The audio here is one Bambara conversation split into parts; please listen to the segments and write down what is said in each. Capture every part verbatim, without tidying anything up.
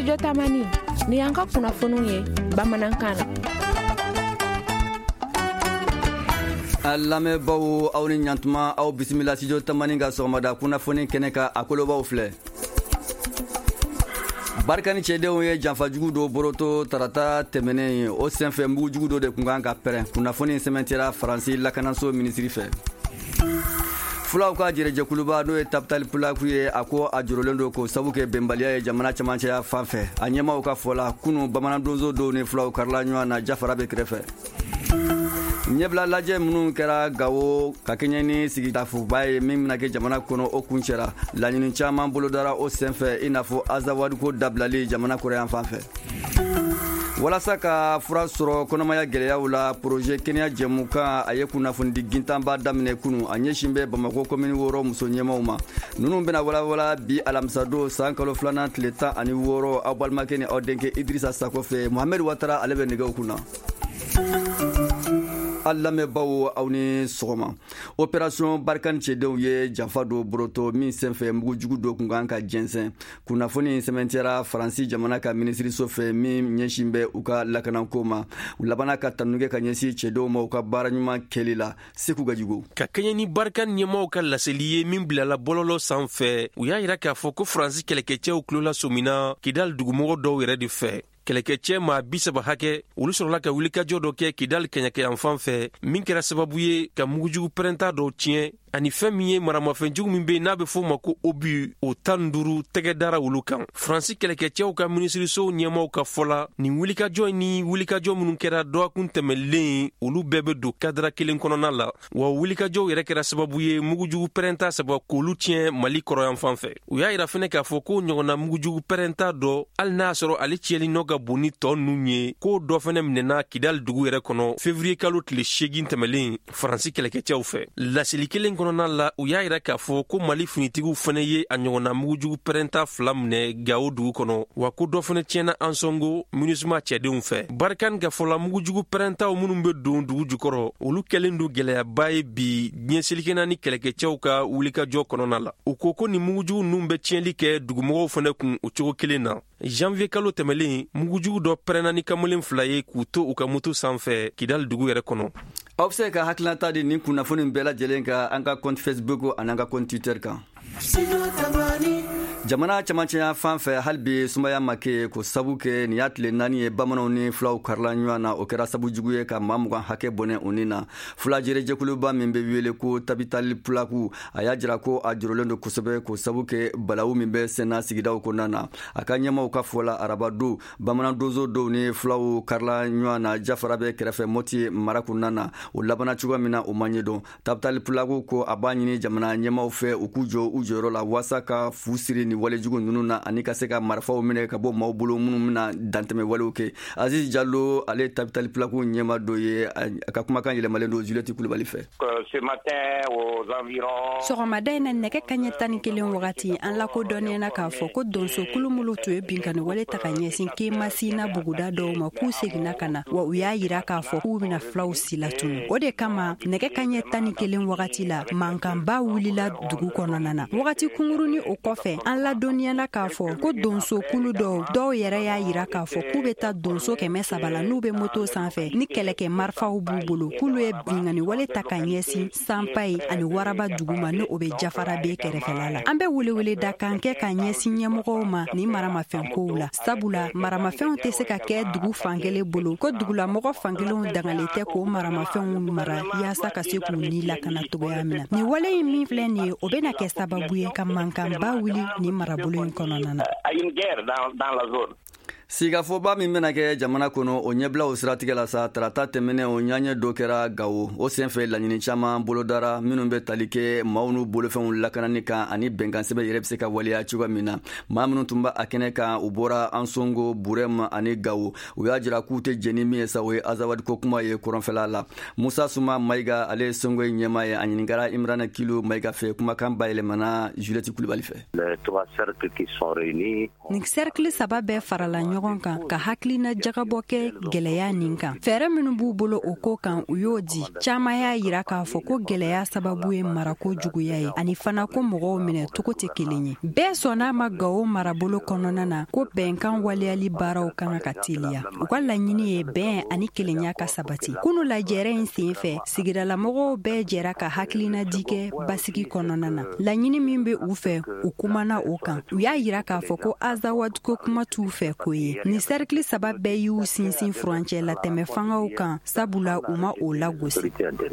Studio Tamani ni yanka kunnafoniw ye bamanankan na. A lamɛnbaaw aw ni ɲantuma aw bisimila Studio Tamani ka sɔgɔmada kunnafoni kɛnɛ ka a kolobaw filɛ. Barika ni cɛdenw ye janfajugu dɔ boroto tarata tɛmɛnen o senfɛ mugujugu dɔ de kun kan ka pɛrɛn kunnafoni sɛmɛntira Faransi lakanaso minisiri fɛ. Fulaw ka jɛrɛjɛkuluba n'o ye Tapitali Pulaku ye a ko a jorolen don ko sabu kɛ bɛnbaliya ye jamana cɛmancɛya fan fɛ a ɲɛmaaw ka fɔ la kunu bamanandonso dɔw ni fulaw karila ɲɔgɔn na jafara bɛ kɛrɛfɛ. ɲɛbila lajɛ minnu kɛra Gawo ka kɛɲɛ ni sigitafuba ye min bɛna kɛ jamana kɔnɔ o kun cɛra laɲini caman bolodara o senfɛ i n'a fɔ azawadi ko dabilali jamana kɔrɔyan fan fɛ. Walasa ka fura sɔrɔ kɔnɔmaya gɛlɛyaw la projet kɛnɛya jɛmukan a ye kunnafoni gintanba daminɛ kunu a ɲɛsin bɛ Bamako komini wɔɔrɔ muso ɲɛmaw ma ninnu bɛna walawala bi alamisadon san kalo filanan tile tan ani wɔɔrɔ aw balimakɛ ni aw denkɛ Idrissa Sako fɛ Mohamed Watara ale bɛ nɛgɛw kunna. A lamɛnbaaw aw ni sɔgɔma opération barika ni cɛdenw ye janfa dɔ boroto min senfɛ mugujugu dɔ kun kan ka jɛnsɛn kunnafoni sɛmɛntiyara Faransi jamana ka minisiriso fɛ min ɲɛsin bɛ u ka lakanako ma u labana ka tanukɛ ka ɲɛsin cɛdenw ma u ka baara ɲuman kɛli la Seku Gajigo ka kɛɲɛ ni barika ɲɛmaaw ka laseli ye min bilala bɔlɔlɔ sanfɛ u y'a yira k'a fɔ ko Faransi kɛlɛkɛcɛw tulola somina Kidal dugumɔgɔ dɔw yɛrɛ de fɛ kɛlɛkɛcɛ maa bi saba hakɛ olu sɔrɔla ka wulikajɔ dɔ kɛ Kidal kɛɲɛkɛyan fan fɛ min kɛra sababu ye ka mugujugu pɛrɛnta dɔw tiɲɛ ani fɛn min ye maramafɛnjugu min bɛ n'a bɛ fɔ ma ko obu o tan duuru tɛgɛ dara olu kan Faransi kɛlɛkɛcɛw ka minisiriso ɲɛmaaw ka fɔla nin wulikajɔ ni wulikajɔ minnu kɛra dɔgɔkun tɛmɛlen olu bɛɛ bɛ don kadira kelen kɔnɔna la wa wulikajɔw yɛrɛ kɛra sababu ye mugujugu pɛrɛnta saba k'olu tiɲɛ Mali kɔrɔyan fan fɛ u y'a yira fɛnɛ k'a fɔ ko ɲɔgɔnna mugujugu pɛrɛnta dɔ hali n'a sɔrɔ ale ciyɛli nɔ ka bon ni tɔ ninnu ye k'o dɔ fɛnɛ minɛna Kidal dugu yɛrɛ kɔnɔ février kalo tile seegin tɛmɛlen Faransi kɛlɛkɛcɛw fɛ laseli kelen kɔnɔna la u y'a yira k'a fɔ ko Mali finitigiw fɛnɛ ye a ɲɔgɔnna mugujugu pɛrɛnta fila minɛ Gawo dugu kɔnɔ wa ko dɔ fɛnɛ tiɲɛna Ansongo MINUSMA cɛdenw fɛ Barikani ka fɔla mugujugu pɛrɛntaw minnu bɛ don dugu jukɔrɔ olu kɛlen don gɛlɛyaba ye bi ɲɛselikɛna ni kɛlɛkɛcɛw ka wulikajɔ kɔnɔna la u ko ko ni mugujugu ninnu bɛ tiɲɛli kɛ dugumɔgɔw fɛnɛ kun o cogo kelen na janvier kalo tɛmɛlen mugujugu dɔ pɛrɛnna ni kamalen fila ye k'u to u ka moto sanfɛ Kidal dugu yɛrɛ kɔnɔ aw bɛ se ka hakilinata di nin kunnafoni bɛɛ lajɛlen kan an ka compte Facebook ani an ka compte Twitter kan. Jamana cɛmancɛya fan fɛ hali bi sumaya ma kɛ ko sabu kɛ nin y'a tile naani ye bamananw ni fulaw karila ɲɔgɔn na o kɛra sabu jugu ye ka maa mugan hakɛ bɔnɛ o nin na fula jɛrɛjɛkuluba min bɛ wele ko Tapitali Pulaku a y'a jira ko a jorolen don kosɛbɛ ko sabu kɛ balawu min bɛ senna sigidaw kɔnɔna na a ka ɲɛmaaw ka fɔ la araba don bamanandonso dɔw ni fulaw karila ɲɔgɔn na jafara bɛ kɛrɛfɛ Moti mara kɔnɔna na o labana cogoya min na o ma ɲɛdɔn Tapitali Pulaku ko a b'a ɲini jamana ɲɛmaaw fɛ u k'u jɔ u jɔyɔrɔ la walasa ka fu siri ni walejugu ninnu na ani ka se ka marifaw minɛ ka bɔ maaw bolo minnu bɛna dantɛmɛ walew kɛ Aziz Diallo ale Tapitali Pulaku ɲɛma dɔ ye a ka kumakan yɛlɛmalen don Juliette Kulibali fɛ. Sɔgɔmada in na nɛgɛ kaɲɛ tan ni kelen wagati an lakodɔnniyana k'a fɔ ko donso kulumulu tun ye binkani wale ta ka ɲɛsin Kemasina buguda dɔw ma k'u seginna ka na wa u y'a yira k'a fɔ k'u bɛna fulaw si la tunu o de kama nɛgɛ kaɲɛ tan ni kelen wagati la mankanba wulila dugu kɔnɔna na wagati kungurunin o kɔfɛ an ladɔnniyana k'a fɔ ko donso kulu dɔw dɔw yɛrɛ y'a yira k'a fɔ k'u bɛ taa donso kɛmɛ saba la n'u bɛ moto sanfɛ ni kɛlɛkɛ marifaw b'u bolo k'ulu ye binkani wale ta ka ɲɛsin Sanpa ye ani Waraba dugu ma ni o bɛ jafara bɛ kɛrɛfɛla la an bɛ welewele da kan kɛ ka ɲɛsin ɲɛmɔgɔw ma ni maramafɛnkow la sabula maramafɛnw tɛ se ka kɛ dugu fankelen bolo ko dugulamɔgɔ fankelenw dangalen tɛ k'o maramafɛnw mara yaasa ka se k'u ni lakana cogoya min na nin wale in min filɛ nin ye o bɛna kɛ sababu ye ka mankanba wuli ni marabolo in kɔnɔna na. Sigafɔba min bɛna kɛ jamana kɔnɔ o ɲɛbila o siratigɛ la sa tarata tɛmɛnɛ o ɲaɲɛ dɔ kɛra Gawo o senfɛ laɲini caman bolodara minnu bɛ tali kɛ maaw n'u bolofɛnw lakanani kan ani bɛnkan sɛbɛn yɛrɛ bɛ se ka waleya cogoya min na maa minnu tun b'a a kɛnɛ kan u bɔra Ansongo Burema ani Gawo u y'a jira k'u tɛ jɛn ni min ye sa o ye Azawadi ko kuma ye kɔrɔnfɛla la Musa Suma Mayiga ale ye Songo ye ɲɛmaa ye a ɲininkara Imrana Kilo Mayiga fɛ kumakan bayɛlɛmana Juliette Kulibali fɛ. Nin cercle saba bɛɛ farala ɲɔgɔn kan ka hakilina jagabɔ kɛ gwɛlɛya nin kan. Fɛɛrɛ minnu b'u bolo o ko kan u y'o di. Caaman y'a yira k'a fɔ ko gwɛlɛya sababu ye marako juguya ye ani fana ko mɔgɔw minɛ cogo tɛ kelen ye. Bɛɛ sɔnna ma Gawo marabolo kɔnɔna na ko bɛnkan waleyali baaraw kan ka teliya. U ka laɲini ye bɛn ani kelenya ka sabati. Kunu lajɛrɛ in sen fɛ sigidalamɔgɔw bɛɛ jɛra ka hakilina di kɛ basigi kɔnɔna na. Laɲini min bɛ u fɛ u kumana o kan. U y'a yira k'a fɔ ko Azawad ko kuma t'u fɛ ko ye. Ni cercle saba bɛɛ y'u sinsin furancɛ la tɛmɛ fangaw kan sabula u ma o lagosi.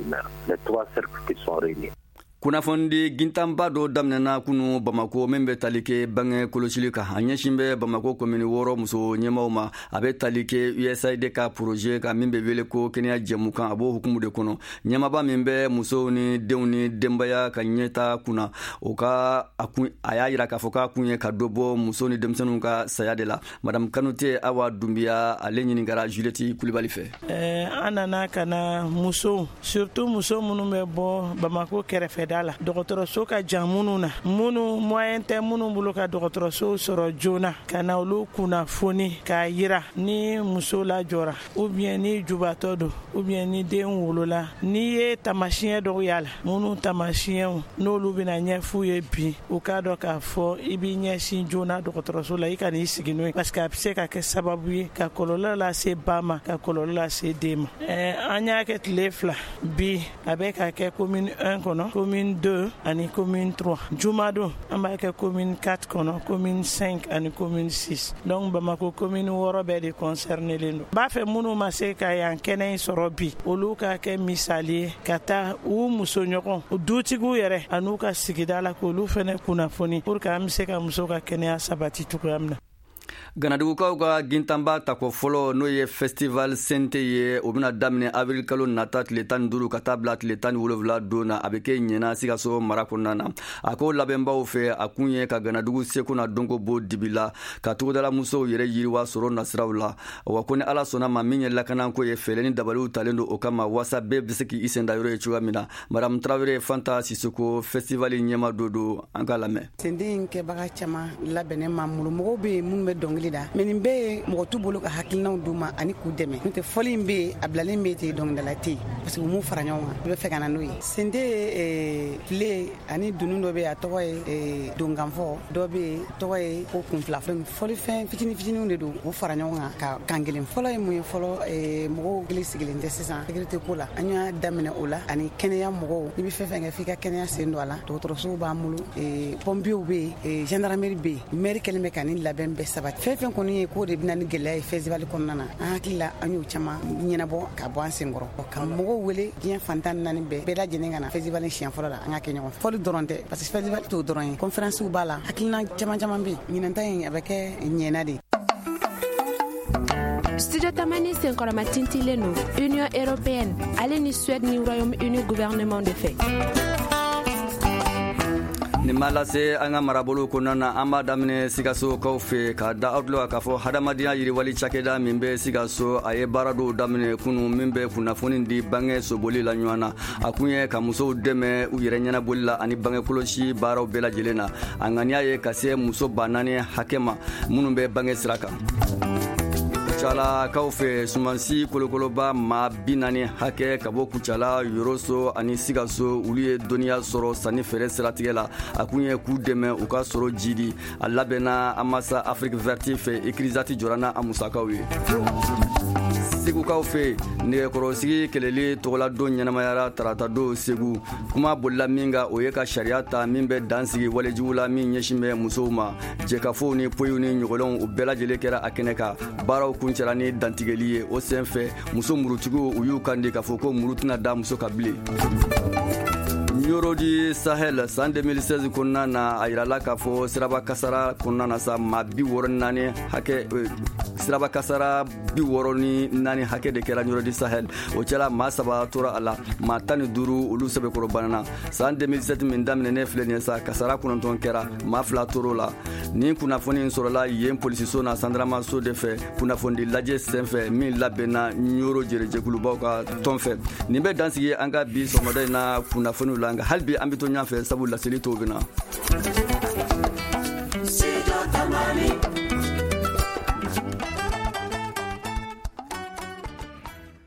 Kunnafoni gintanba dɔ daminɛna kunu Bamako min bɛ tali kɛ bange kɔlɔsili kan. A ɲɛsin bɛ Bamako komini wɔɔrɔ muso ɲɛmaaw ma. A bɛ tali kɛ U S A I D ka projet kan min bɛ wele ko kɛnɛya jɛmukan. A b'o hukumu de kɔnɔ. Ɲɛmaaba min bɛ musow ni denw ni denbaya ka ɲɛta kunna, o ka a kun a y'a yira k'a fɔ k'a kun ye ka dɔ bɔ muso ni denmisɛnninw ka saya de la. Madame Kanute Awa Dumbiya ale ɲininkara Juliette Kulibali fɛ. Eh, an nana ka na muso, surtout muso minnu bɛ bɔ Bamako kɛrɛfɛ la dɔgɔtɔrɔso ka jan minnu na minnu moyen tɛ minnu bolo ka dɔgɔtɔrɔso sɔrɔ joona ka na olu kunnafoni k'a yira ni muso lajɔra ou bien ni jubatɔ don ou bien ni den wolola n'i ye tamasiyɛn dɔw y'a la minnu tamasiyɛnw n'olu bɛna ɲɛf'u ye bi u k'a dɔn k'a fɔ i b'i ɲɛsin joona dɔgɔtɔrɔso la i ka n'i sigi n'o ye parce que a bɛ se ka kɛ sababu ye ka kɔlɔlɔ lase ba ma ka kɔlɔlɔ lase den ma. An y'a kɛ tile fila bi a bɛ ka kɛ commune un kɔnɔ commune deux ani commune trois. Juma don an b'a kɛ commune quatre kɔnɔ commune cinq ani commune six. Donc Bamako commune wɔɔrɔ bɛɛ de concerné len don. B'a fɛ minnu ma se ka yan kɛnɛ in sɔrɔ bi olu ka kɛ misali ye ka taa u musoɲɔgɔn u dutigiw yɛrɛ an'u ka sigida la k'olu fɛnɛ kunnafoni pour que an bɛ se ka muso ka kɛnɛya sabati cogoya min na. Ganadugukaw ka gintanba tako fɔlɔ n'o ye festival sente ye o bɛna daminɛ avril kalo nata tile tan ni duuru ka taa bila tile tan ni wolonwula don na a bɛ kɛ ɲɛna Sikaso mara kɔnɔna na. A ko labɛnbaw fɛ a kun ye ka Ganadugu seko na donko bɔ dibi la ka togodala musow yɛrɛ yiriwa sɔrɔ nasiraw la. Wa ko ni Ala sɔnna ma min ye lakanako ye fɛlɛ ni dabaliw talen don o kama wasa bɛɛ bɛ se k'i senda yɔrɔ ye cogoya min na. Madame Traoré Fanta Sisoko festival ɲɛma do do an ka lamɛn. Sende in kɛbaga caman labɛnnen ma mulu mɔgɔw bɛ yen minnu bɛ dɔnkili da mais nin bɛɛ ye mɔgɔ t'u bolo ka hakilinaw d'u ma ani k'u dɛmɛ n'o tɛ fɔli in bɛ yen a bilalen bɛ ten dɔnkilidala tɛ yen parce que u m'u fara ɲɔgɔn kan u bɛ fɛ ka na n'o ye. Sende ye tile ani dunun dɔ bɛ yen a tɔgɔ ye donkanfɔ dɔ bɛ yen tɔgɔ ye ko kunfila fɔlifɛn fitinin fitininw de don u fara ɲɔgɔn kan ka kan kelen. Fɔlɔ ye mun ye fɔlɔ mɔgɔw kelen sigilen tɛ sisan sécurité ko la an y'a daminɛ o la ani kɛnɛya mɔgɔw n'i bɛ fɛn fɛn kɛ f'i ka kɛnɛya sen don a la dɔgɔtɔrɔsow b'an bolo pompiers bɛ yen gendarmerie bɛ yen maire kɛlen bɛ ka nin labɛn bɛɛ sabati fɛn fɛn kɔni ye k'o de bɛna ni gɛlɛya ye festival kɔnɔna na an hakili la an y'o caman ɲɛnabɔ ka bɔ an senkɔrɔ ka mɔgɔw wele diɲɛ fantan naani bɛɛ bɛɛ lajɛlen ka na festival siɲɛ fɔlɔ la an ka kɛ ɲɔgɔn fɛ fɔli dɔrɔn tɛ parce que festival t'o dɔrɔn ye conférencew b'a la hakilina caman caman bɛ yen ɲinanta in a bɛ kɛ ɲɛna de. Studio Tamani senkɔrɔma tintilen no Union Européenne ale ni Suède ni Royaume-Uni gouvernement de fait. Ni ma lase an ka marabolo kɔnɔna na an b'a daminɛ Sikasokaw fɛ k'a da aw tulo k'a fɔ hadamadenya yiriwali cakɛda min bɛ Sikaso a ye baara dɔw daminɛ kunu min bɛ kunnafoni di bange soboli la ɲɔgɔn na. A kun ye ka musow dɛmɛ u yɛrɛ ɲɛnaboli la ani bange kɔlɔsi baaraw bɛɛ lajɛlen na. A ŋaniya ye ka se muso ba naani hakɛ ma minnu bɛ bange sira kan. Kucala kaw fɛ sumansi kolokoloba ma bi naani hakɛ ka bɔ Kucala Yoroso ani Sikaso olu ye dɔnniya sɔrɔ sanni feere siratigɛ la. A kun ye k'u dɛmɛ u ka sɔrɔ jidi a labɛnna Amasa Afrique Verte fɛ Ikirizati jɔrana a musakaw ye. Segukaw fɛ nɛgɛkɔrɔsigi kɛlɛli tɔgɔladon ɲɛnamayara tarata don Segu kuma bolila min kan o ye ka sariya ta min bɛ dansigi walejugu la min ɲɛsin bɛ musow ma. Jɛkafow ni poyiw ni ɲɔgɔlɔnw u bɛɛ lajɛlen kɛra a kɛnɛ kan. Baaraw kuncɛra ni dantigɛli ye o sen fɛ muso murutigiw u y'u kandi k'a fɔ ko muru tɛna da muso kan bilen. Yorodi Sahel san deux mille seize kɔnɔna na a yirala k'a fɔ siraba kasara kɔnɔna na sa maa bi wɔɔrɔ ni naani hakɛ siraba kasara bi wɔɔrɔ ni naani hakɛ de kɛra Yorodi Sahel o cɛla maa saba tora a la maa tan ni duuru olu sɛbɛkɔrɔ banana san deux mille sept min daminɛnen filɛ nin ye sa kasara kɔnɔntɔn kɛra maa fila tor'o la ni kunnafoni sɔrɔla yen polisiso na sandaramaso de fɛ kunnafoni lajɛ sen fɛ min labɛnna Yoro jɛrɛjɛkulubaw ka tɔn fɛ nin bɛ dansigi an ka bi sɔgɔmada in na kunnafoniw la nka hali bi an bɛ to ɲɔgɔn fɛ sabu laseli t'o bɛna.